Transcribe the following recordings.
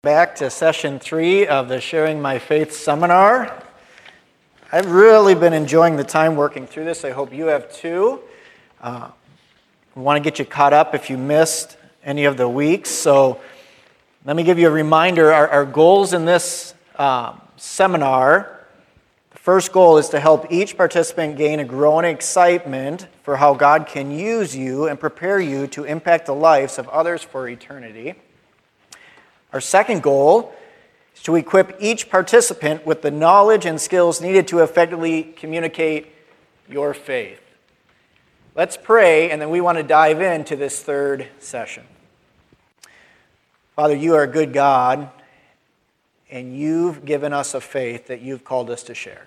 Back to session 3 of the Sharing My Faith seminar. I've really been enjoying the time working through this. I hope you have too. I want to get you caught up if you missed any of the weeks. So let me give you a reminder. Our goals in this seminar, the first goal is to help each participant gain a growing excitement for how God can use you and prepare you to impact the lives of others for eternity. Our second goal is to equip each participant with the knowledge and skills needed to effectively communicate your faith. Let's pray, and then we want to dive into this third session. Father, you are a good God, and you've given us a faith that you've called us to share.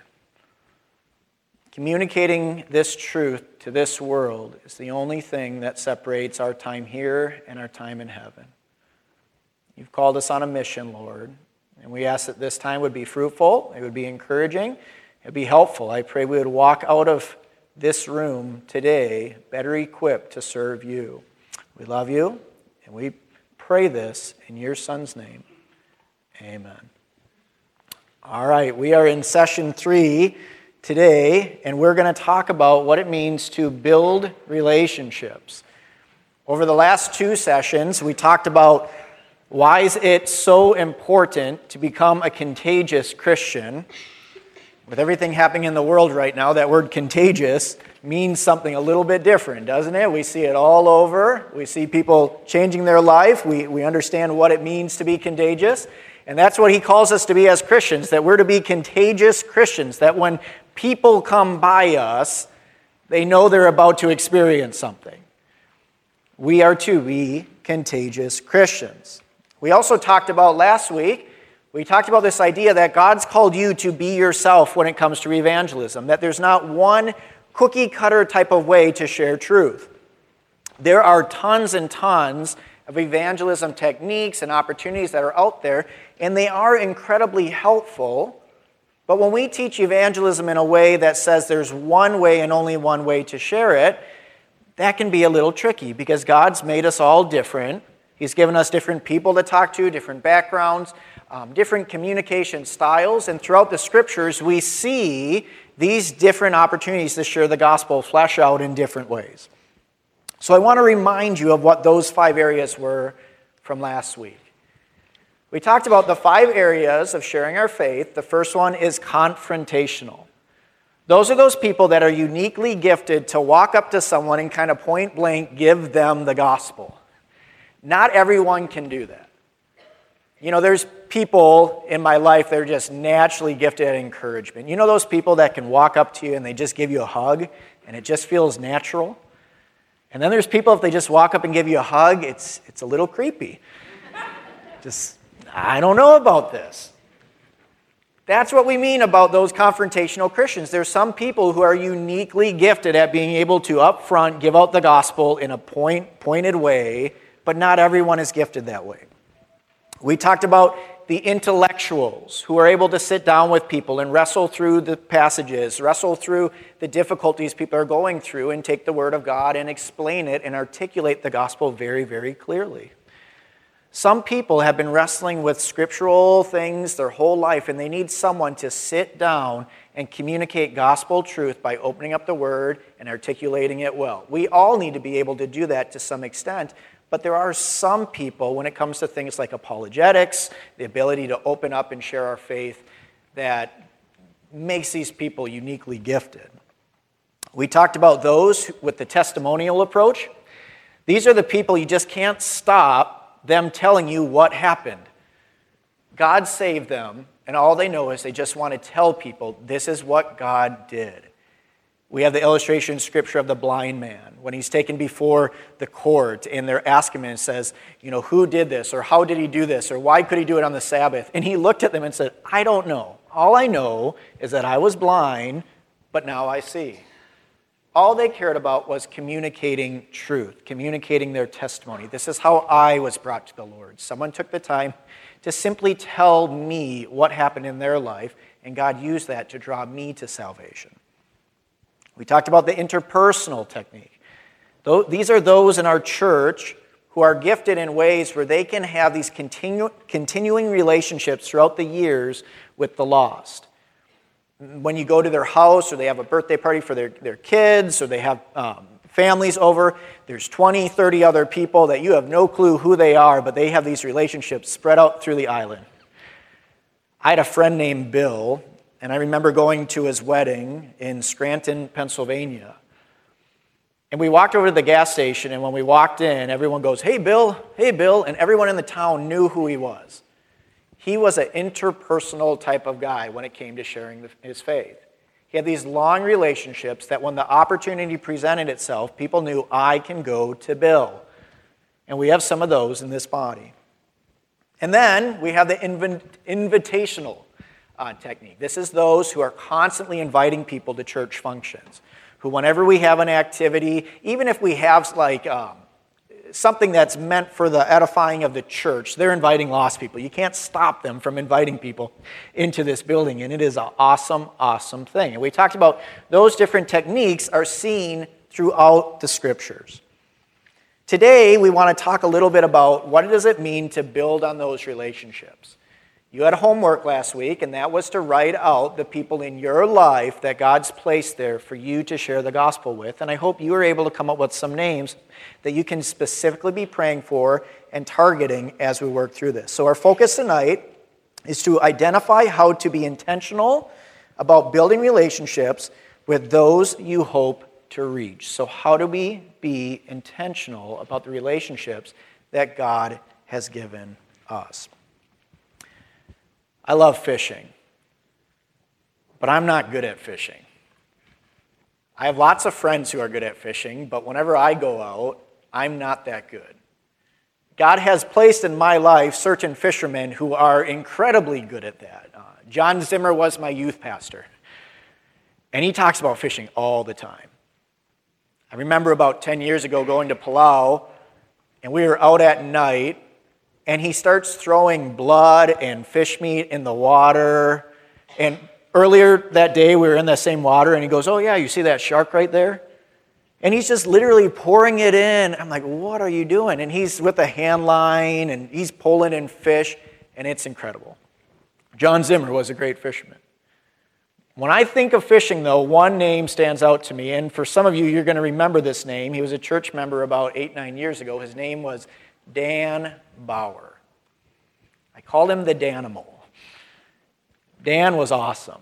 Communicating this truth to this world is the only thing that separates our time here and our time in heaven. You've called us on a mission, Lord, and we ask that this time would be fruitful, it would be encouraging, it would be helpful. I pray we would walk out of this room today better equipped to serve you. We love you, and we pray this in your Son's name. Amen. All right, we are in session 3 today, and we're going to talk about what it means to build relationships. Over the last 2 sessions, we talked about why is it so important to become a contagious Christian? With everything happening in the world right now, that word contagious means something a little bit different, doesn't it? We see it all over. We see people changing their life. We understand what it means to be contagious. And that's what he calls us to be as Christians, that we're to be contagious Christians, that when people come by us, they know they're about to experience something. We are to be contagious Christians. We also talked about last week, we talked about this idea that God's called you to be yourself when it comes to evangelism, that there's not one cookie-cutter type of way to share truth. There are tons and tons of evangelism techniques and opportunities that are out there, and they are incredibly helpful. But when we teach evangelism in a way that says there's one way and only one way to share it, that can be a little tricky because God's made us all different. He's given us different people to talk to, different backgrounds, different communication styles. And throughout the Scriptures, we see these different opportunities to share the gospel flesh out in different ways. So I want to remind you of what those 5 areas were from last week. We talked about the 5 areas of sharing our faith. The first one is confrontational. Those are those people that are uniquely gifted to walk up to someone and kind of point blank give them the gospel. Not everyone can do that. You know, there's people in my life that are just naturally gifted at encouragement. You know those people that can walk up to you and they just give you a hug and it just feels natural? And then there's people, if they just walk up and give you a hug, it's a little creepy. I don't know about this. That's what we mean about those confrontational Christians. There's some people who are uniquely gifted at being able to up front give out the gospel in a pointed way, but not everyone is gifted that way. We talked about the intellectuals who are able to sit down with people and wrestle through the passages, wrestle through the difficulties people are going through, and take the Word of God and explain it and articulate the gospel very, very clearly. Some people have been wrestling with scriptural things their whole life, and they need someone to sit down and communicate gospel truth by opening up the Word and articulating it well. We all need to be able to do that to some extent. But there are some people, when it comes to things like apologetics, the ability to open up and share our faith, that makes these people uniquely gifted. We talked about those with the testimonial approach. These are the people you just can't stop them telling you what happened. God saved them, and all they know is they just want to tell people, this is what God did. We have the illustration scripture of the blind man when he's taken before the court and they're asking him and says, you know, who did this, or how did he do this, or why could he do it on the Sabbath? And he looked at them and said, I don't know. All I know is that I was blind, but now I see. All they cared about was communicating truth, communicating their testimony. This is how I was brought to the Lord. Someone took the time to simply tell me what happened in their life, and God used that to draw me to salvation. We talked about the interpersonal technique. These are those in our church who are gifted in ways where they can have these continuing relationships throughout the years with the lost. When you go to their house, or they have a birthday party for their kids, or they have families over, there's 20, 30 other people that you have no clue who they are, but they have these relationships spread out through the island. I had a friend named Bill, and I remember going to his wedding in Scranton, Pennsylvania. And we walked over to the gas station, and when we walked in, everyone goes, hey, Bill, and everyone in the town knew who he was. He was an interpersonal type of guy when it came to sharing his faith. He had these long relationships that when the opportunity presented itself, people knew, I can go to Bill. And we have some of those in this body. And then we have the invitational technique. This is those who are constantly inviting people to church functions, who whenever we have an activity, even if we have something that's meant for the edifying of the church, they're inviting lost people. You can't stop them from inviting people into this building, and it is an awesome, awesome thing. And we talked about those different techniques are seen throughout the Scriptures. Today, we want to talk a little bit about what does it mean to build on those relationships. You had homework last week, and that was to write out the people in your life that God's placed there for you to share the gospel with. And I hope you were able to come up with some names that you can specifically be praying for and targeting as we work through this. So our focus tonight is to identify how to be intentional about building relationships with those you hope to reach. So how do we be intentional about the relationships that God has given us? I love fishing, but I'm not good at fishing. I have lots of friends who are good at fishing, but whenever I go out, I'm not that good. God has placed in my life certain fishermen who are incredibly good at that. John Zimmer was my youth pastor, and he talks about fishing all the time. I remember about 10 years ago going to Palau, and we were out at night, and he starts throwing blood and fish meat in the water. And earlier that day, we were in the same water, and he goes, oh yeah, you see that shark right there? And he's just literally pouring it in. I'm like, what are you doing? And he's with a hand line, and he's pulling in fish, and it's incredible. John Zimmer was a great fisherman. When I think of fishing, though, one name stands out to me, and for some of you, you're going to remember this name. He was a church member about 8-9 years ago. His name was Dan Bauer. I called him the Danimal. Dan was awesome.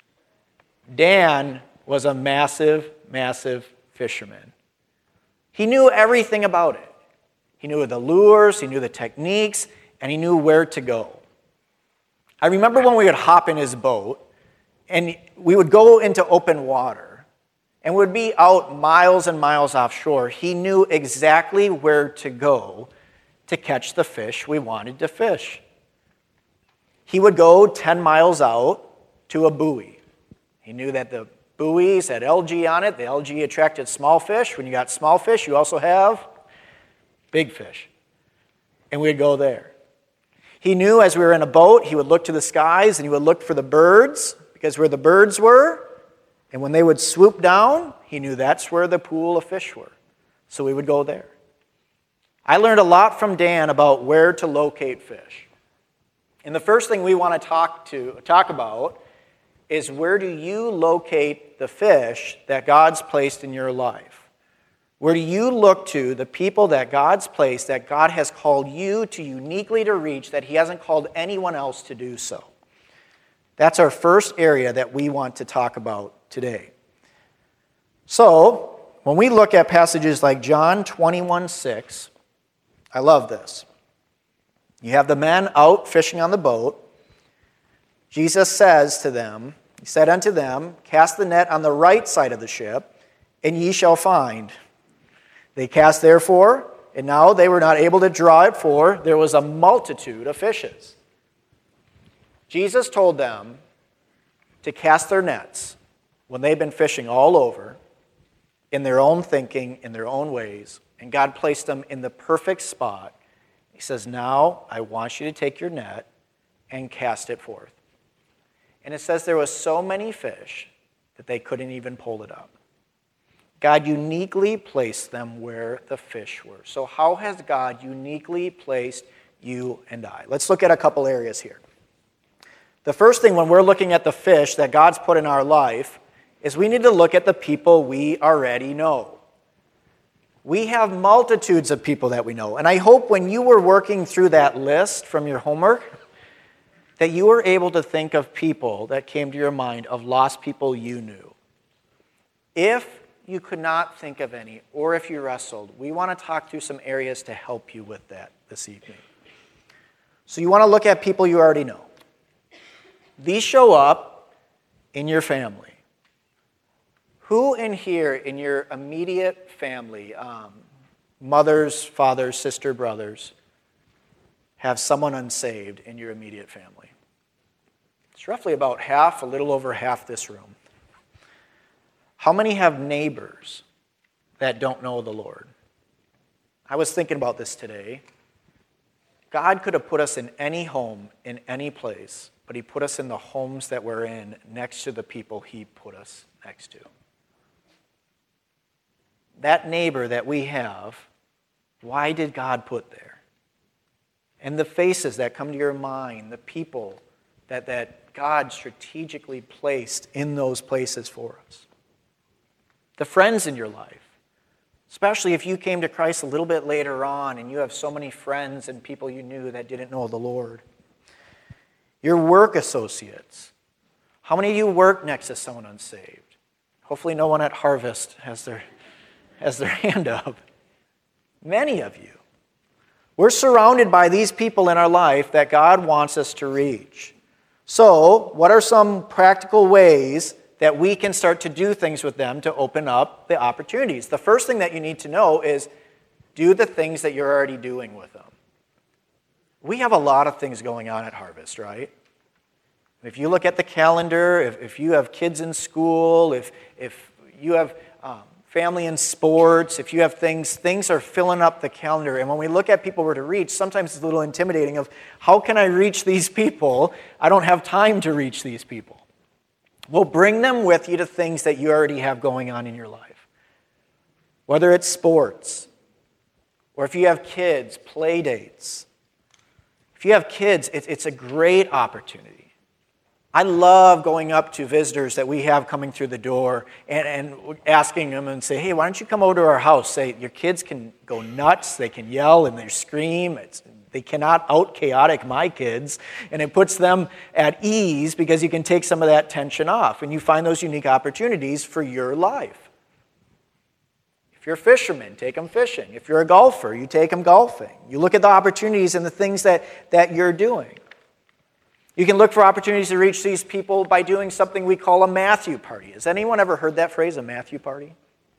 Dan was a massive, massive fisherman. He knew everything about it. He knew the lures, he knew the techniques, and he knew where to go. I remember when we would hop in his boat, and we would go into open water, and would be out miles and miles offshore. He knew exactly where to go to catch the fish we wanted to fish. He would go 10 miles out to a buoy. He knew that the buoys had algae on it. The algae attracted small fish. When you got small fish, you also have big fish. And we'd go there. He knew as we were in a boat, he would look to the skies and he would look for the birds, because where the birds were, and when they would swoop down, he knew that's where the pool of fish were. So we would go there. I learned a lot from Dan about where to locate fish. And the first thing we want to talk about is, where do you locate the fish that God's placed in your life? Where do you look to the people that God's placed, that God has called you to uniquely to reach, that he hasn't called anyone else to do so? That's our first area that we want to talk about today. So, when we look at passages like John 21:6, I love this. You have the men out fishing on the boat. Jesus says to them, he said unto them, cast the net on the right side of the ship, and ye shall find. They cast therefore, and now they were not able to draw it, for there was a multitude of fishes. Jesus told them to cast their nets when they've been fishing all over, in their own thinking, in their own ways, and God placed them in the perfect spot. He says, now I want you to take your net and cast it forth. And it says there was so many fish that they couldn't even pull it up. God uniquely placed them where the fish were. So how has God uniquely placed you and I? Let's look at a couple areas here. The first thing when we're looking at the fish that God's put in our life is we need to look at the people we already know. We have multitudes of people that we know. And I hope when you were working through that list from your homework, that you were able to think of people that came to your mind of lost people you knew. If you could not think of any, or if you wrestled, we want to talk through some areas to help you with that this evening. So you want to look at people you already know. These show up in your family. Who in here, in your immediate family, mothers, fathers, sister, brothers, have someone unsaved in your immediate family? It's roughly about half, a little over half this room. How many have neighbors that don't know the Lord? I was thinking about this today. God could have put us in any home, in any place, but he put us in the homes that we're in next to the people he put us next to. That neighbor that we have, why did God put there? And the faces that come to your mind, the people that God strategically placed in those places for us. The friends in your life, especially if you came to Christ a little bit later on and you have so many friends and people you knew that didn't know the Lord. Your work associates. How many of you work next to someone unsaved? Hopefully no one at Harvest has their hand up. Many of you. We're surrounded by these people in our life that God wants us to reach. So, what are some practical ways that we can start to do things with them to open up the opportunities? The first thing that you need to know is do the things that you're already doing with them. We have a lot of things going on at Harvest, right? If you look at the calendar, if you have kids in school, if you have family in sports, if you have things are filling up the calendar. And when we look at people we're to reach, sometimes it's a little intimidating of, how can I reach these people? I don't have time to reach these people. Well, bring them with you to things that you already have going on in your life. Whether it's sports, or if you have kids, play dates. If you have kids, it's a great opportunity. I love going up to visitors that we have coming through the door and asking them and say, hey, why don't you come over to our house? Say, your kids can go nuts, they can yell and they scream. They cannot out-chaotic my kids. And it puts them at ease because you can take some of that tension off. And you find those unique opportunities for your life. If you're a fisherman, take them fishing. If you're a golfer, you take them golfing. You look at the opportunities and the things that you're doing. You can look for opportunities to reach these people by doing something we call a Matthew party. Has anyone ever heard that phrase, a Matthew party?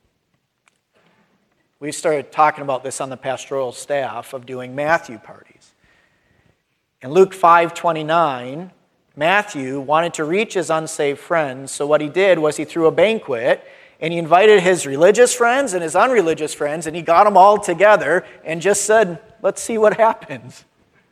We started talking about this on the pastoral staff of doing Matthew parties. In Luke 5:29, Matthew wanted to reach his unsaved friends, so what he did was he threw a banquet, and he invited his religious friends and his unreligious friends, and he got them all together and just said, let's see what happens.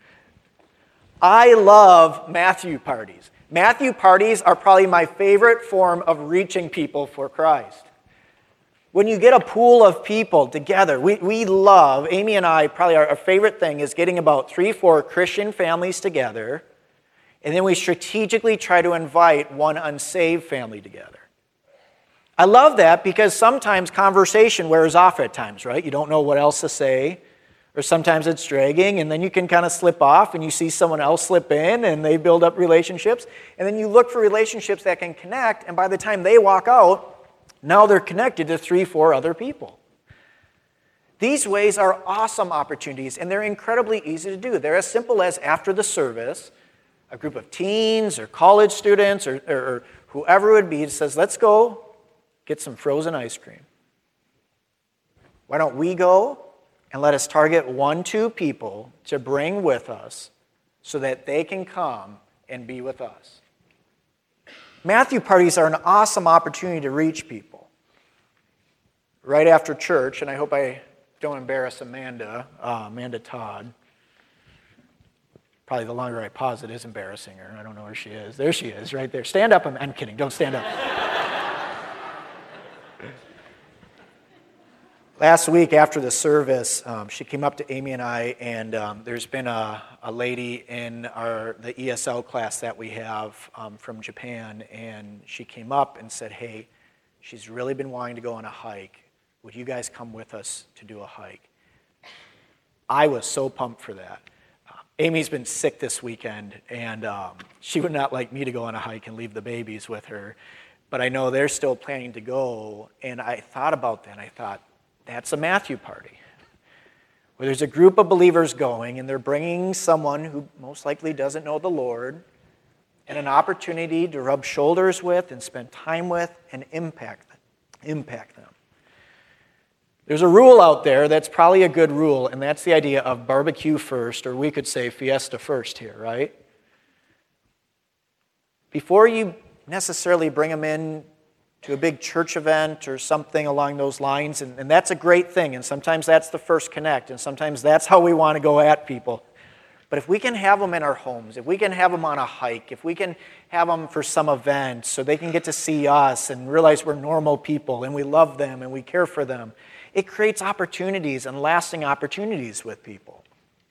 I love Matthew parties. Matthew parties are probably my favorite form of reaching people for Christ. When you get a pool of people together, we love, Amy and I, probably our favorite thing is getting about 3-4 Christian families together, and then we strategically try to invite one unsaved family together. I love that because sometimes conversation wears off at times, right? You don't know what else to say. Or sometimes it's dragging, and then you can kind of slip off, and you see someone else slip in, and they build up relationships. And then you look for relationships that can connect, and by the time they walk out, now they're connected to 3-4 other people. These ways are awesome opportunities, and they're incredibly easy to do. They're as simple as after the service, a group of teens or college students or whoever it would be says, let's go get some frozen ice cream. Why don't we go? And let us target 1-2 people to bring with us so that they can come and be with us. Matthew parties are an awesome opportunity to reach people. Right after church, and I hope I don't embarrass Amanda Todd. Probably the longer I pause, it is embarrassing her. I don't know where she is. There she is, right there. Stand up. I'm kidding. Don't stand up. Last week after the service, she came up to Amy and I, and there's been a lady in the ESL class that we have from Japan, and she came up and said, hey, she's really been wanting to go on a hike. Would you guys come with us to do a hike? I was so pumped for that. Amy's been sick this weekend, and she would not like me to go on a hike and leave the babies with her, but I know they're still planning to go, and I thought about that, and I thought, that's a Matthew party, where there's a group of believers going, and they're bringing someone who most likely doesn't know the Lord, and an opportunity to rub shoulders with and spend time with and impact them. There's a rule out there that's probably a good rule, and that's the idea of barbecue first, or we could say fiesta first here, right? Before you necessarily bring them in to a big church event or something along those lines, and that's a great thing, and sometimes that's the first connect, and sometimes that's how we want to go at people. But if we can have them in our homes, if we can have them on a hike, if we can have them for some event so they can get to see us and realize we're normal people and we love them and we care for them, it creates opportunities and lasting opportunities with people.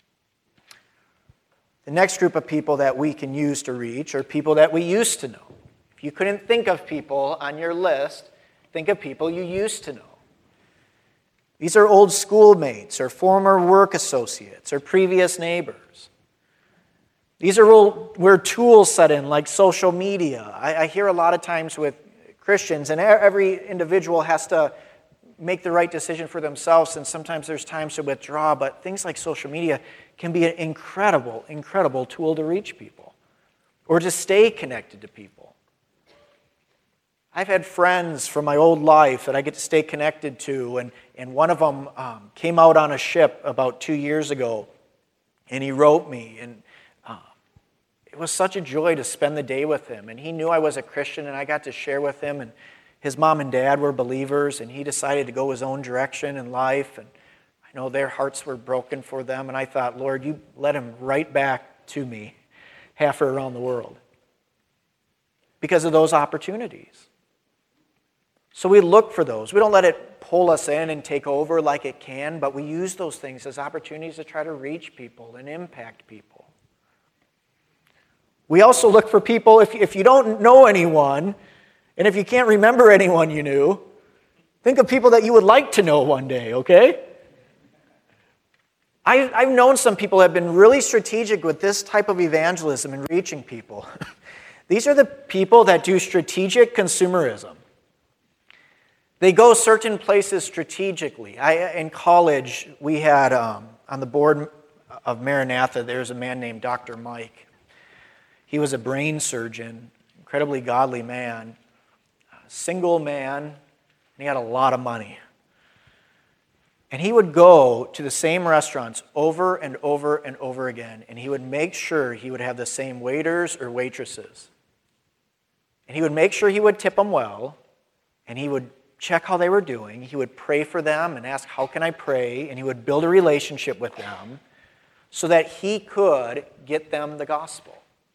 The next group of people that we can use to reach are people that we used to know. If you couldn't think of people on your list, think of people you used to know. These are old schoolmates or former work associates or previous neighbors. These are where tools set in, like social media. I hear a lot of times with Christians, and every individual has to make the right decision for themselves, and sometimes there's times to withdraw, but things like social media can be an incredible, incredible tool to reach people or to stay connected to people. I've had friends from my old life that I get to stay connected to, and one of them came out on a ship about 2 years ago, and he wrote me, and it was such a joy to spend the day with him, and he knew I was a Christian, and I got to share with him, and his mom and dad were believers, and he decided to go his own direction in life, and I know their hearts were broken for them, and I thought, Lord, you led him right back to me, halfway around the world, because of those opportunities. So we look for those. We don't let it pull us in and take over like it can, but we use those things as opportunities to try to reach people and impact people. We also look for people, if you don't know anyone, and if you can't remember anyone you knew, think of people that you would like to know one day, okay? I've known some people who have been really strategic with this type of evangelism and reaching people. These are the people that do strategic consumerism. They go certain places strategically. In college, we had, on the board of Maranatha, there's a man named Dr. Mike. He was a brain surgeon, incredibly godly man, single man, and he had a lot of money. And he would go to the same restaurants over and over and over again, and he would make sure he would have the same waiters or waitresses. And he would make sure he would tip them well, and he would check how they were doing. He would pray for them and ask, how can I pray? And he would build a relationship with them so that he could get them the gospel.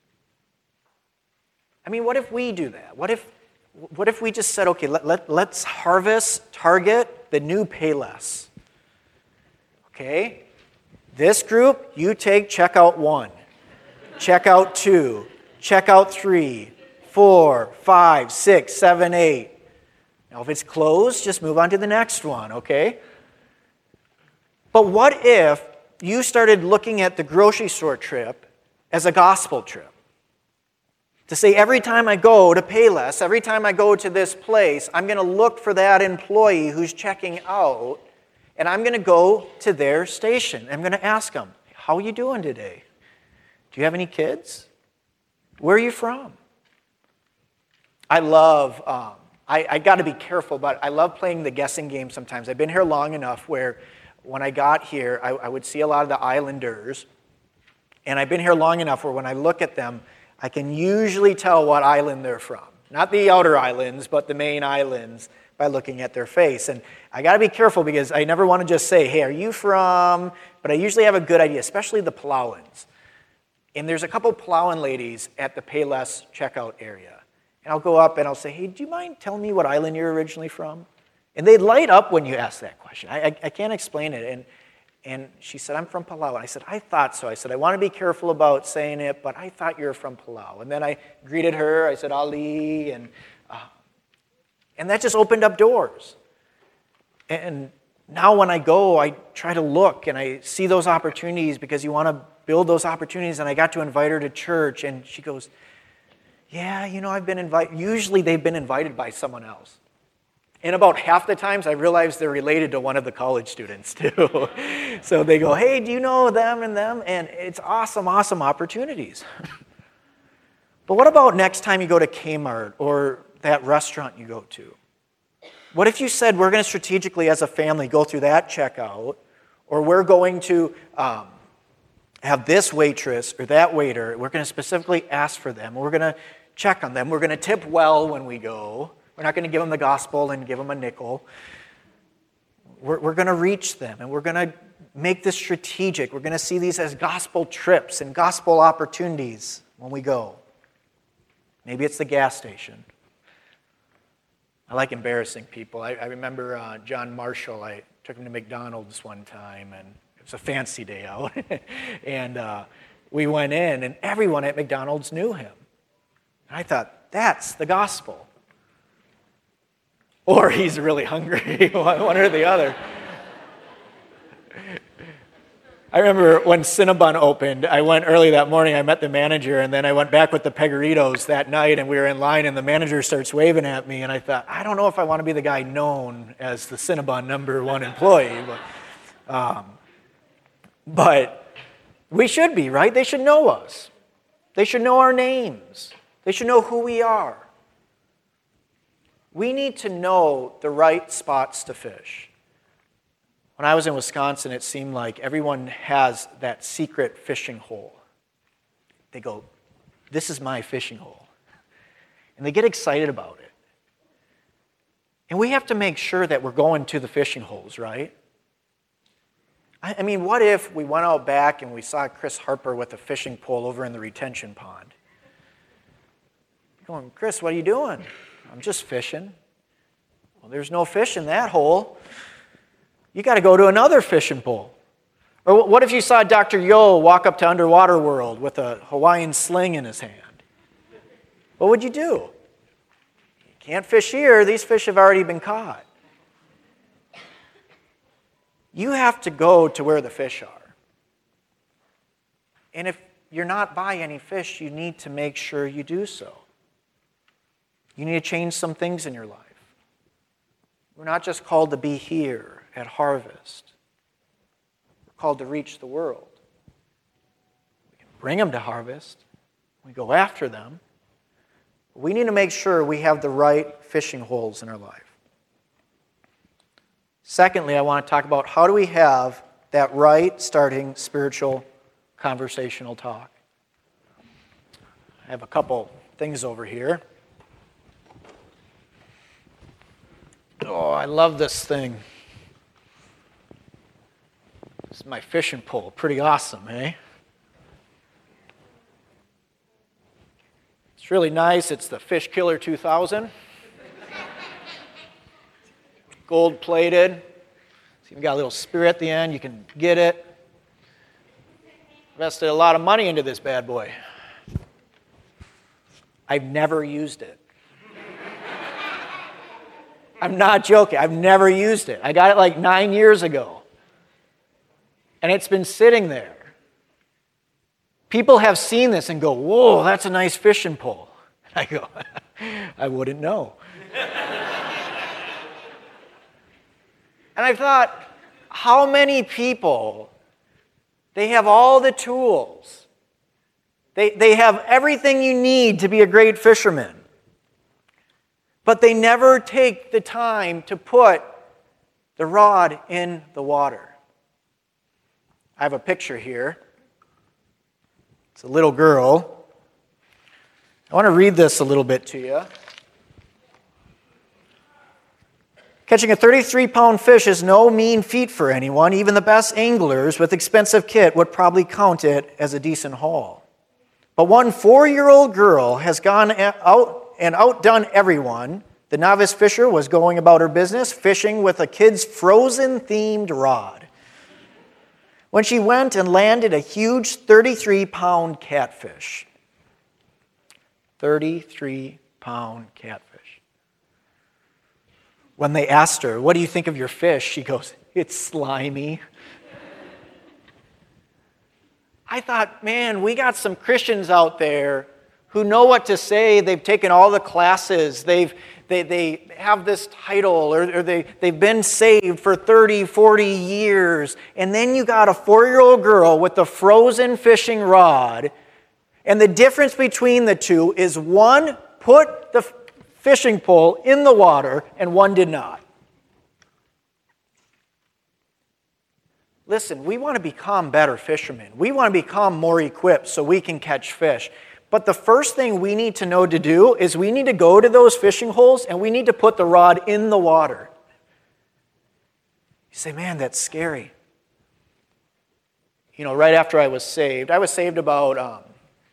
I mean, what if we do that? What if we just said, okay, let's target the new Payless. Okay? This group, you take checkout 1, checkout 2, checkout 3, 4, 5, 6, 7, 8. Now, if it's closed, just move on to the next one, okay? But what if you started looking at the grocery store trip as a gospel trip? To say, every time I go to Payless, every time I go to this place, I'm going to look for that employee who's checking out, and I'm going to go to their station. I'm going to ask them, how are you doing today? Do you have any kids? Where are you from? I love... I got to be careful, but I love playing the guessing game sometimes. I've been here long enough where when I got here, I would see a lot of the islanders, and I've been here long enough where when I look at them, I can usually tell what island they're from. Not the outer islands, but the main islands by looking at their face. And I got to be careful because I never want to just say, hey, are you from? But I usually have a good idea, especially the Palauans. And there's a couple Palauan ladies at the Payless checkout area. And I'll go up and I'll say, hey, do you mind telling me what island you're originally from? And they light up when you ask that question. I can't explain it. And she said, I'm from Palau. And I said, I thought so. I said, I want to be careful about saying it, but I thought you were from Palau. And then I greeted her. I said, Ali. And that just opened up doors. And now when I go, I try to look and I see those opportunities because you want to build those opportunities. And I got to invite her to church. And she goes, yeah, I've been invited. Usually they've been invited by someone else. And about half the times I realize they're related to one of the college students too. So they go, hey, do you know them and them? And it's awesome, awesome opportunities. But what about next time you go to Kmart or that restaurant you go to? What if you said, we're going to strategically as a family go through that checkout, or we're going to have this waitress or that waiter, we're going to specifically ask for them, we're going to check on them, we're going to tip well when we go. We're not going to give them the gospel and give them a nickel. We're going to reach them, and we're going to make this strategic. We're going to see these as gospel trips and gospel opportunities when we go. Maybe it's the gas station. I like embarrassing people. I remember John Marshall. I took him to McDonald's one time, and it was a fancy day out. And we went in, and everyone at McDonald's knew him. And I thought, that's the gospel. Or he's really hungry, one or the other. I remember when Cinnabon opened, I went early that morning, I met the manager, and then I went back with the Pegaritos that night, and we were in line, and the manager starts waving at me, and I thought, I don't know if I want to be the guy known as the Cinnabon #1 employee, but we should be, right? They should know us. They should know our names. They should know who we are. We need to know the right spots to fish. When I was in Wisconsin, it seemed like everyone has that secret fishing hole. They go, this is my fishing hole. And they get excited about it. And we have to make sure that we're going to the fishing holes, right? I mean, what if we went out back and we saw Chris Harper with a fishing pole over in the retention pond? Going, Chris, what are you doing? I'm just fishing. Well, there's no fish in that hole. You got to go to another fishing pole. Or what if you saw Dr. Yo walk up to Underwater World with a Hawaiian sling in his hand? What would you do? You can't fish here. These fish have already been caught. You have to go to where the fish are. And if you're not by any fish, you need to make sure you do so. You need to change some things in your life. We're not just called to be here at Harvest. We're called to reach the world. We can bring them to Harvest. We go after them. We need to make sure we have the right fishing holes in our life. Secondly, I want to talk about how do we have that right starting spiritual conversational talk. I have a couple things over here. Oh, I love this thing. This is my fishing pole. Pretty awesome, eh? It's really nice. It's the Fish Killer 2000. Gold-plated. It's even got a little spear at the end. You can get it. Invested a lot of money into this bad boy. I've never used it. I'm not joking. I've never used it. I got it like 9 years ago. And it's been sitting there. People have seen this and go, whoa, that's a nice fishing pole. I go, I wouldn't know. And I thought, how many people, they have all the tools. They have everything you need to be a great fisherman. But they never take the time to put the rod in the water. I have a picture here. It's a little girl. I want to read this a little bit to you. Catching a 33-pound fish is no mean feat for anyone. Even the best anglers with expensive kit would probably count it as a decent haul. But one 4-year-old girl has gone out and outdone everyone. The novice fisher was going about her business, fishing with a kid's Frozen-themed rod, when she went and landed a huge 33-pound catfish. 33-pound catfish. When they asked her, "What do you think of your fish?" she goes, "It's slimy." I thought, man, we got some Christians out there who know what to say. They've taken all the classes. They have this title, or they've been saved for 30, 40 years. And then you got a 4-year-old girl with a frozen fishing rod. And the difference between the two is one put the fishing pole in the water and one did not. Listen, we want to become better fishermen. We want to become more equipped so we can catch fish. But the first thing we need to know to do is we need to go to those fishing holes and we need to put the rod in the water. You say, man, that's scary. You know, right after I was saved about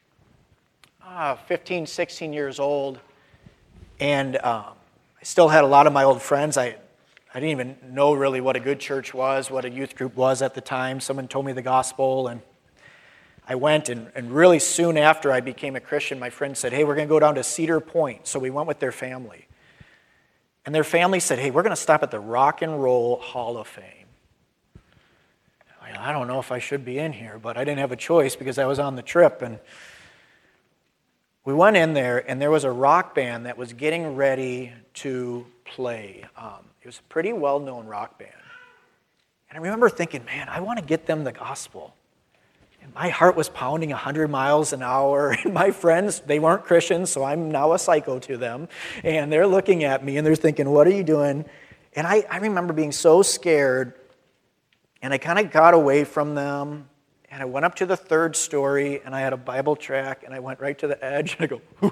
15, 16 years old. And I still had a lot of my old friends. I didn't even know really what a good church was, what a youth group was at the time. Someone told me the gospel, and I went, and really soon after I became a Christian, my friend said, "Hey, we're going to go down to Cedar Point." So we went with their family. And their family said, "Hey, we're going to stop at the Rock and Roll Hall of Fame." I don't know if I should be in here, but I didn't have a choice because I was on the trip. And we went in there, and there was a rock band that was getting ready to play. It was a pretty well-known rock band. And I remember thinking, man, I want to get them the gospel. And my heart was pounding 100 miles an hour. And my friends, they weren't Christians, so I'm now a psycho to them. And they're looking at me, and they're thinking, what are you doing? And I remember being so scared. And I kind of got away from them. And I went up to the 3rd story, and I had a Bible tract, and I went right to the edge, and I go, whoo.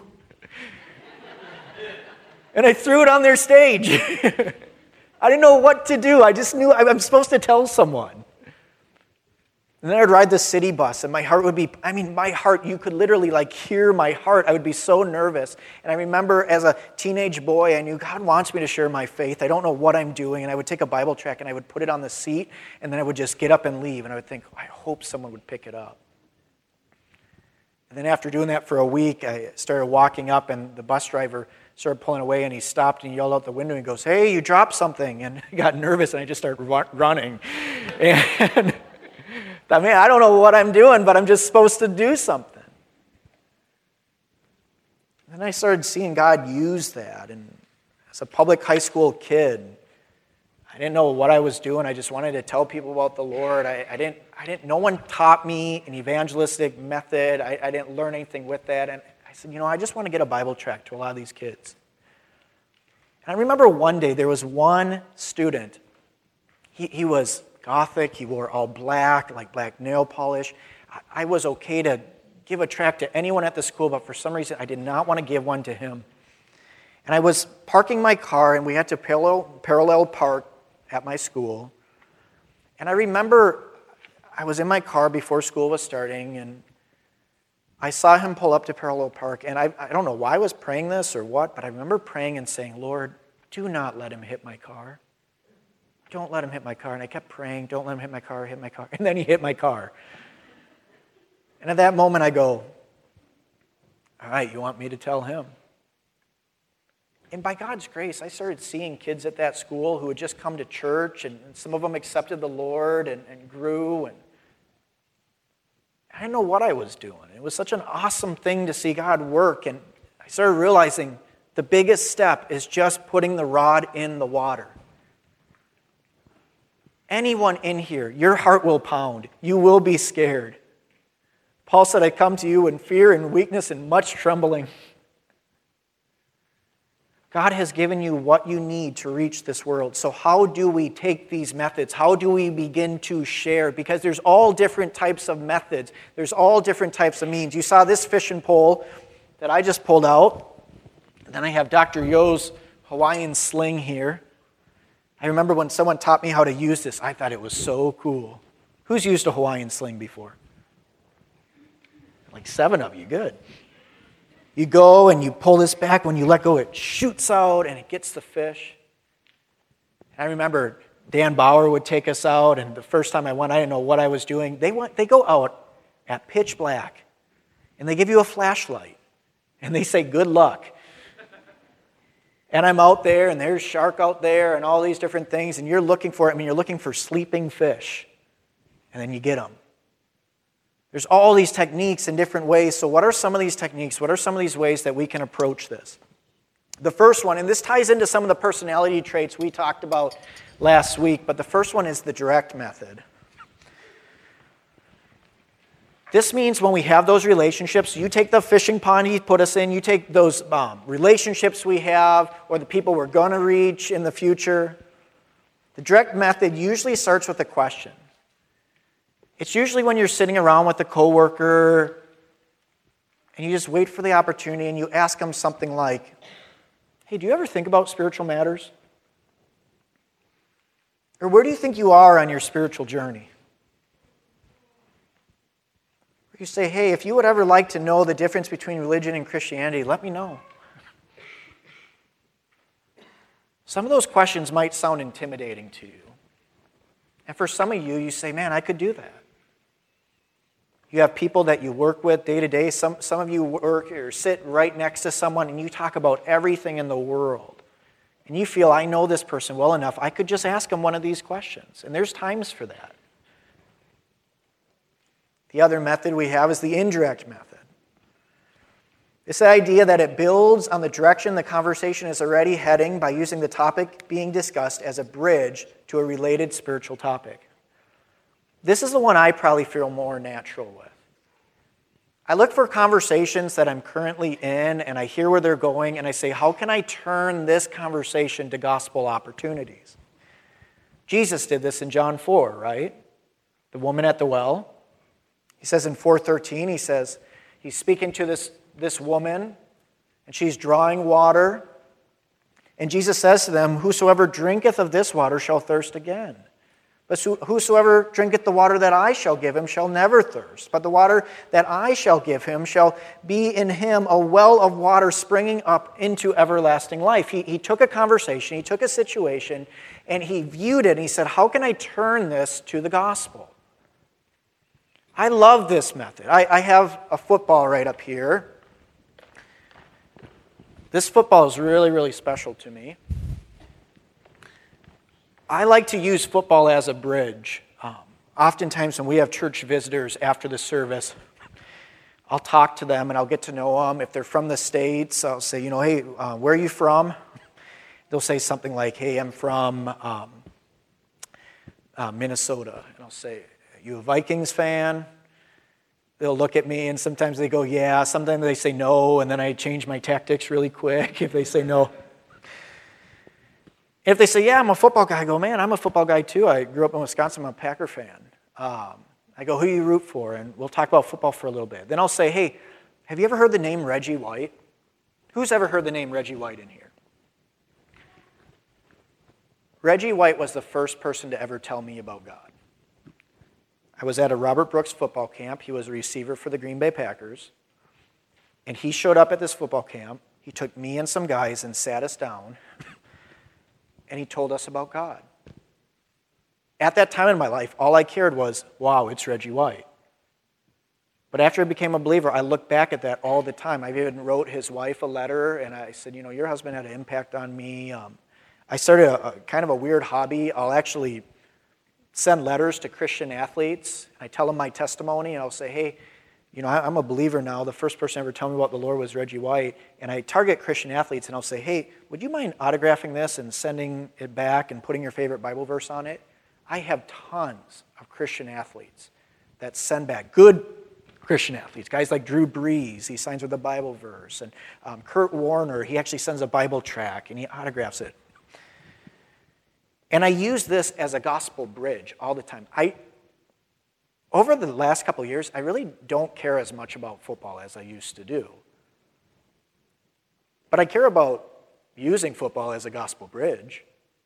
And I threw it on their stage. I didn't know what to do. I just knew I'm supposed to tell someone. And then I'd ride the city bus, and my heart would be, you could literally hear my heart. I would be so nervous. And I remember as a teenage boy, I knew God wants me to share my faith. I don't know what I'm doing. And I would take a Bible tract, and I would put it on the seat, and then I would just get up and leave. And I would think, I hope someone would pick it up. And then after doing that for a week, I started walking up, and the bus driver started pulling away, and he stopped and yelled out the window and goes, "Hey, you dropped something." And I got nervous, and I just started running. And I don't know what I'm doing, but I'm just supposed to do something. And then I started seeing God use that. And as a public high school kid, I didn't know what I was doing. I just wanted to tell people about the Lord. No one taught me an evangelistic method. I didn't learn anything with that. And I said, I just want to get a Bible tract to a lot of these kids. And I remember one day there was one student. He was Gothic. He wore all black, like black nail polish. I was okay to give a tract to anyone at the school, but for some reason I did not want to give one to him. And I was parking my car, and we had to parallel park at my school. And I remember I was in my car before school was starting, and I saw him pull up to parallel park, and I don't know why I was praying this or what, but I remember praying and saying, "Lord, do not let him hit my car. Don't let him hit my car." And I kept praying, "Don't let him hit my car, hit my car." And then he hit my car. And at that moment I go, "All right, you want me to tell him?" And by God's grace, I started seeing kids at that school who had just come to church, and some of them accepted the Lord and grew. And I didn't know what I was doing. It was such an awesome thing to see God work. And I started realizing the biggest step is just putting the rod in the water. Anyone in here, your heart will pound. You will be scared. Paul said, "I come to you in fear and weakness and much trembling." God has given you what you need to reach this world. So how do we take these methods? How do we begin to share? Because there's all different types of methods. There's all different types of means. You saw this fishing pole that I just pulled out. And then I have Dr. Yo's Hawaiian sling here. I remember when someone taught me how to use this, I thought it was so cool. Who's used a Hawaiian sling before? Like 7 of you, good. You go and you pull this back. When you let go, it shoots out and it gets the fish. I remember Dan Bauer would take us out, and the first time I went, I didn't know what I was doing. They go out at pitch black, and they give you a flashlight, and they say, good luck. And I'm out there, and there's shark out there, and all these different things, and you're looking for it. I mean, you're looking for sleeping fish, and then you get them. There's all these techniques in different ways. So what are some of these techniques? What are some of these ways that we can approach this? The first one, and this ties into some of the personality traits we talked about last week, but the first one is the direct method. This means when we have those relationships, you take the fishing pond he put us in, you take those relationships we have, or the people we're going to reach in the future. The direct method usually starts with a question. It's usually when you're sitting around with a coworker and you just wait for the opportunity and you ask them something like, hey, do you ever think about spiritual matters? Or where do you think you are on your spiritual journey? Or you say, hey, if you would ever like to know the difference between religion and Christianity, let me know. Some of those questions might sound intimidating to you. And for some of you, you say, man, I could do that. You have people that you work with day to day. Some of you work or sit right next to someone and you talk about everything in the world. And you feel, I know this person well enough, I could just ask them one of these questions. And there's times for that. The other method we have is the indirect method. It's the idea that it builds on the direction the conversation is already heading by using the topic being discussed as a bridge to a related spiritual topic. This is the one I probably feel more natural with. I look for conversations that I'm currently in, and I hear where they're going, and I say, how can I turn this conversation to gospel opportunities? Jesus did this in John 4, right? The woman at the well. He says in 4:13, he says, he's speaking to this woman, and she's drawing water. And Jesus says to them, whosoever drinketh of this water shall thirst again. But whosoever drinketh the water that I shall give him shall never thirst. But the water that I shall give him shall be in him a well of water springing up into everlasting life. He took a conversation, he took a situation, and he viewed it, and he said, how can I turn this to the gospel? I love this method. I have a football right up here. This football is really, really special to me. I like to use football as a bridge. Oftentimes when we have church visitors after the service, I'll talk to them and I'll get to know them. If they're from the States, I'll say, hey, where are you from? They'll say something like, hey, I'm from Minnesota. And I'll say, are you a Vikings fan? They'll look at me and sometimes they go, yeah. Sometimes they say no, and then I change my tactics really quick if they say no. If they say, yeah, I'm a football guy, I go, man, I'm a football guy too. I grew up in Wisconsin, I'm a Packer fan. I go, who do you root for? And we'll talk about football for a little bit. Then I'll say, hey, have you ever heard the name Reggie White? Who's ever heard the name Reggie White in here? Reggie White was the first person to ever tell me about God. I was at a Robert Brooks football camp. He was a receiver for the Green Bay Packers. And he showed up at this football camp. He took me and some guys and sat us down. And he told us about God. At that time in my life, all I cared was, wow, it's Reggie White. But after I became a believer, I look back at that all the time. I even wrote his wife a letter, and I said, your husband had an impact on me. I started a kind of a weird hobby. I'll actually send letters to Christian athletes. I tell them my testimony, and I'll say, hey, I'm a believer now. The first person ever told me about the Lord was Reggie White. And I target Christian athletes, and I'll say, hey, would you mind autographing this and sending it back and putting your favorite Bible verse on it? I have tons of Christian athletes that send back. Good Christian athletes. Guys like Drew Brees, he signs with a Bible verse. And Kurt Warner, he actually sends a Bible tract, and he autographs it. And I use this as a gospel bridge all the time. Over the last couple of years, I really don't care as much about football as I used to do. But I care about using football as a gospel bridge.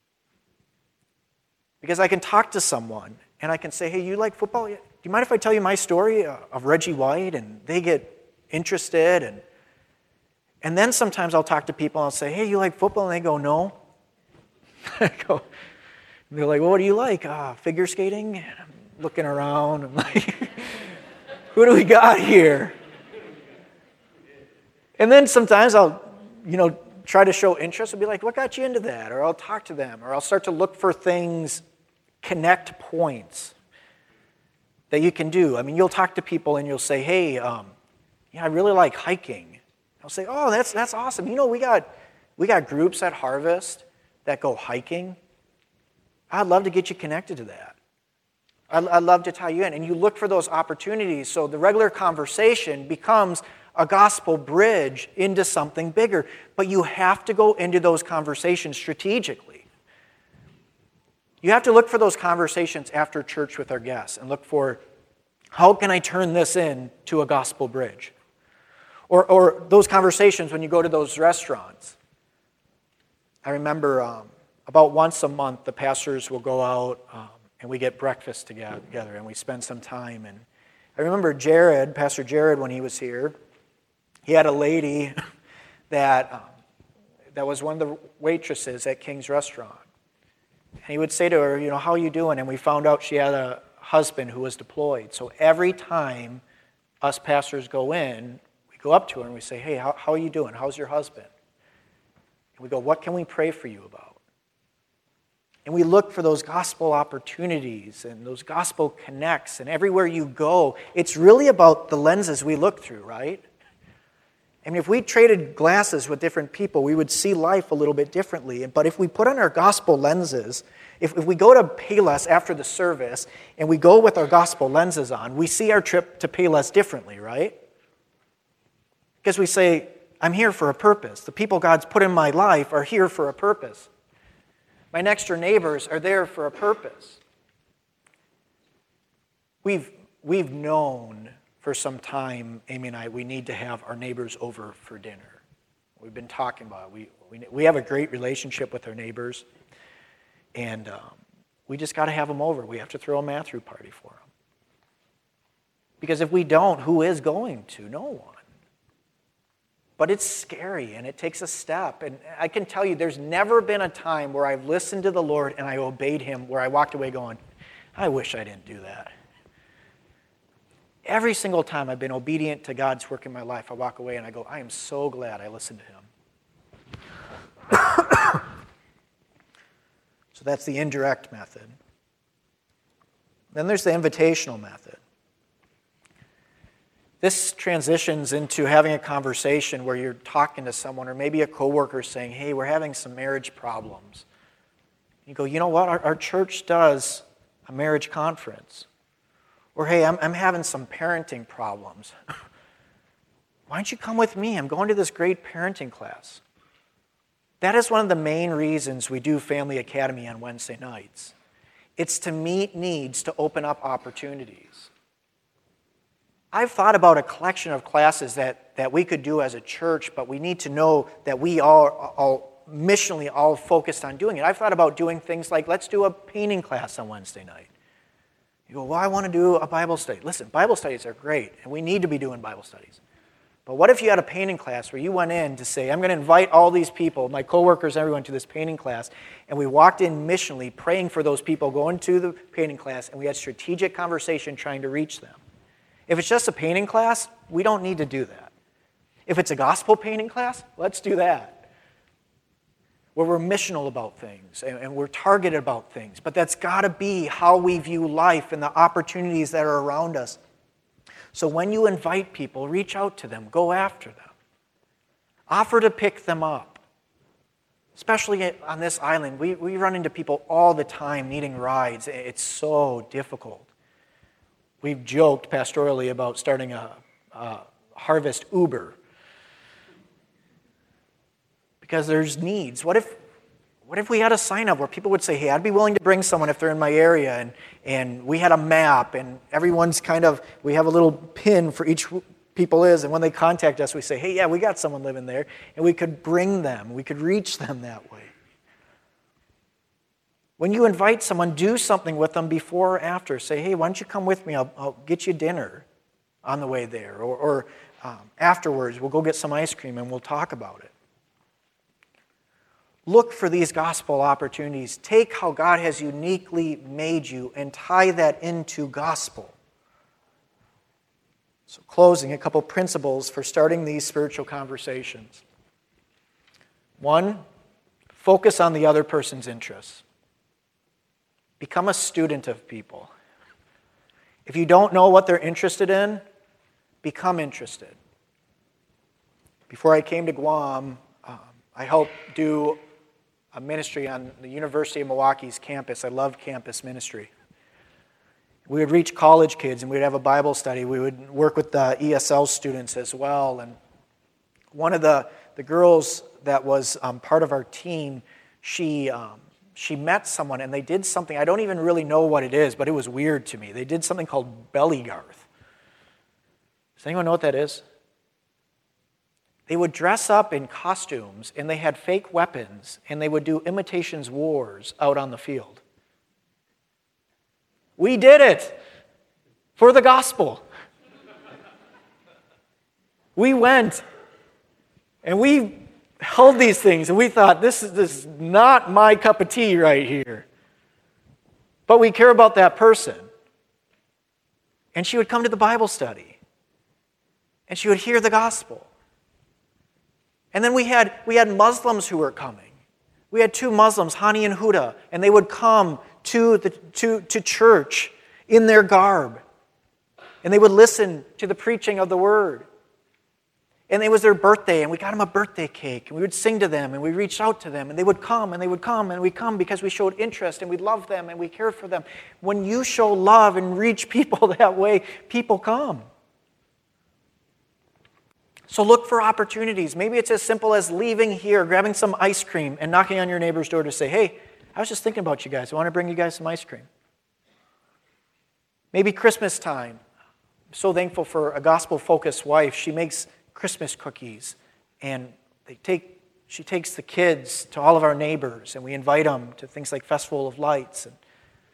Because I can talk to someone and I can say, hey, you like football? Do you mind if I tell you my story of Reggie White? And they get interested. And And then sometimes I'll talk to people and I'll say, hey, you like football? And they go, no. I go, they're like, well, what do you like? Figure skating? And I'm looking around. I'm like, who do we got here? And then sometimes I'll, try to show interest and be like, what got you into that? Or I'll talk to them. Or I'll start to look for things, connect points that you can do. I mean, you'll talk to people and you'll say, hey, I really like hiking. I'll say, oh, that's awesome. We got groups at Harvest that go hiking. I'd love to get you connected to that. I'd love to tie you in. And you look for those opportunities so the regular conversation becomes a gospel bridge into something bigger. But you have to go into those conversations strategically. You have to look for those conversations after church with our guests and look for, how can I turn this into a gospel bridge? Or those conversations when you go to those restaurants. I remember about once a month, the pastors will go out and we get breakfast together and we spend some time. And I remember Pastor Jared, when he was here, he had a lady that was one of the waitresses at King's Restaurant. And he would say to her, how are you doing? And we found out she had a husband who was deployed. So every time us pastors go in, we go up to her and we say, hey, how are you doing? How's your husband? And we go, what can we pray for you about? And we look for those gospel opportunities and those gospel connects. And everywhere you go, it's really about the lenses we look through, right? I mean, if we traded glasses with different people, we would see life a little bit differently. But if we put on our gospel lenses, if we go to Payless after the service and we go with our gospel lenses on, we see our trip to Payless differently, right? Because we say, I'm here for a purpose. The people God's put in my life are here for a purpose. My next door neighbors are there for a purpose. We've known for some time, Amy and I, we need to have our neighbors over for dinner. We've been talking about it. We have a great relationship with our neighbors, and we just got to have them over. We have to throw a Matthew party for them. Because if we don't, who is going to? No one. But it's scary, and it takes a step. And I can tell you, there's never been a time where I've listened to the Lord and I obeyed Him, where I walked away going, I wish I didn't do that. Every single time I've been obedient to God's work in my life, I walk away and I go, I am so glad I listened to Him. So that's the indirect method. Then there's the invitational method. This transitions into having a conversation where you're talking to someone, or maybe a coworker saying, hey, we're having some marriage problems. You go, you know what? Our church does a marriage conference. Or, hey, I'm having some parenting problems. Why don't you come with me? I'm going to this great parenting class. That is one of the main reasons we do Family Academy on Wednesday nights. It's to meet needs, to open up opportunities. I've thought about a collection of classes that we could do as a church, but we need to know that we are all missionally all focused on doing it. I've thought about doing things like, let's do a painting class on Wednesday night. You go, well, I want to do a Bible study. Listen, Bible studies are great, and we need to be doing Bible studies. But what if you had a painting class where you went in to say, I'm going to invite all these people, my coworkers, everyone, to this painting class, and we walked in missionally praying for those people going to the painting class, and we had strategic conversation trying to reach them. If it's just a painting class, we don't need to do that. If it's a gospel painting class, let's do that. Where we're missional about things and we're targeted about things. But that's got to be how we view life and the opportunities that are around us. So when you invite people, reach out to them, go after them. Offer to pick them up. Especially on this island, we run into people all the time needing rides. It's so difficult. We've joked pastorally about starting a Harvest Uber. Because there's needs. What if we had a sign up where people would say, hey, I'd be willing to bring someone if they're in my area, and we had a map, and everyone's we have a little pin for each people is, and when they contact us, we say, hey, yeah, we got someone living there, and we could bring them, we could reach them that way. When you invite someone, do something with them before or after. Say, hey, why don't you come with me? I'll get you dinner on the way there. Or afterwards. We'll go get some ice cream and we'll talk about it. Look for these gospel opportunities. Take how God has uniquely made you and tie that into gospel. So closing, a couple principles for starting these spiritual conversations. 1, focus on the other person's interests. Become a student of people. If you don't know what they're interested in, become interested. Before I came to Guam, I helped do a ministry on the University of Milwaukee's campus. I love campus ministry. We would reach college kids and we'd have a Bible study. We would work with the ESL students as well. And one of the girls that was part of our team, she met someone and they did something. I don't even really know what it is, but it was weird to me. They did something called belly garth. Does anyone know what that is? They would dress up in costumes and they had fake weapons and they would do imitations wars out on the field. We did it for the gospel. We went and we held these things and we thought, this is not my cup of tea right here. But we care about that person. And she would come to the Bible study and she would hear the gospel. And then we had Muslims who were coming. We had 2 Muslims, Hani and Huda, and they would come to church in their garb. And they would listen to the preaching of the word. And it was their birthday, and we got them a birthday cake, and we would sing to them, and we reached out to them, and they would come, and they would come, and we'd come because we showed interest, and we loved them, and we cared for them. When you show love and reach people that way, people come. So look for opportunities. Maybe it's as simple as leaving here, grabbing some ice cream, and knocking on your neighbor's door to say, hey, I was just thinking about you guys. I want to bring you guys some ice cream. Maybe Christmas time. I'm so thankful for a gospel-focused wife. She makes Christmas cookies, and she takes the kids to all of our neighbors, and we invite them to things like Festival of Lights. And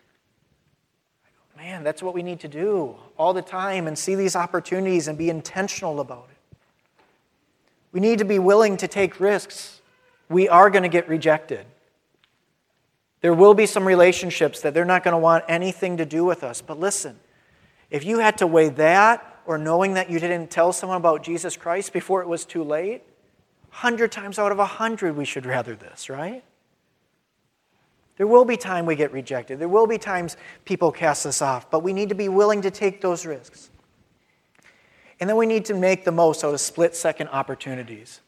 man, that's what we need to do all the time and see these opportunities and be intentional about it. We need to be willing to take risks. We are going to get rejected. There will be some relationships that they're not going to want anything to do with us. But listen, if you had to weigh that or knowing that you didn't tell someone about Jesus Christ before it was too late, 100 times out of 100 we should rather this, right? There will be time we get rejected. There will be times people cast us off. But we need to be willing to take those risks. And then we need to make the most out of split-second opportunities.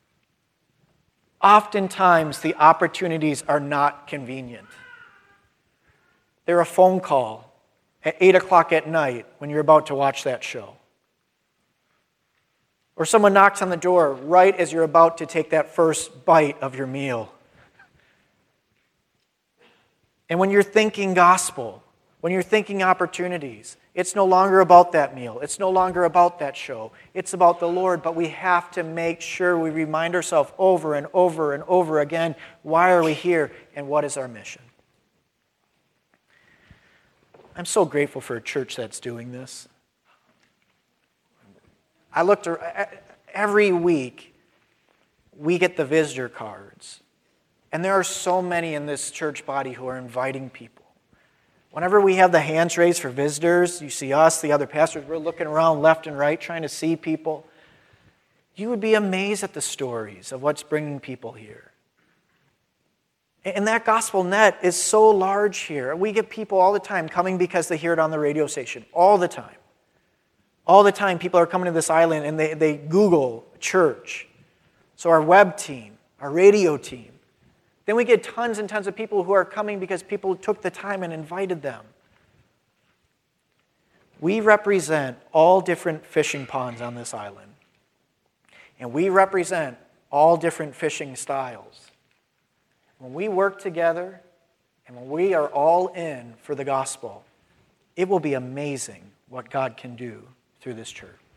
Oftentimes, the opportunities are not convenient. They're a phone call at 8 o'clock at night when you're about to watch that show. Or someone knocks on the door right as you're about to take that first bite of your meal. And when you're thinking gospel, when you're thinking opportunities, it's no longer about that meal. It's no longer about that show. It's about the Lord, but we have to make sure we remind ourselves over and over and over again, why are we here and what is our mission? I'm so grateful for a church that's doing this. I looked every week, we get the visitor cards, and there are so many in this church body who are inviting people. Whenever we have the hands raised for visitors, you see us, the other pastors, we're looking around left and right trying to see people. You would be amazed at the stories of what's bringing people here. And that gospel net is so large here. We get people all the time coming because they hear it on the radio station. All the time. All the time people are coming to this island and they Google church. So our web team, our radio team. Then we get tons and tons of people who are coming because people took the time and invited them. We represent all different fishing ponds on this island. And we represent all different fishing styles. When we work together and when we are all in for the gospel, it will be amazing what God can do through this church.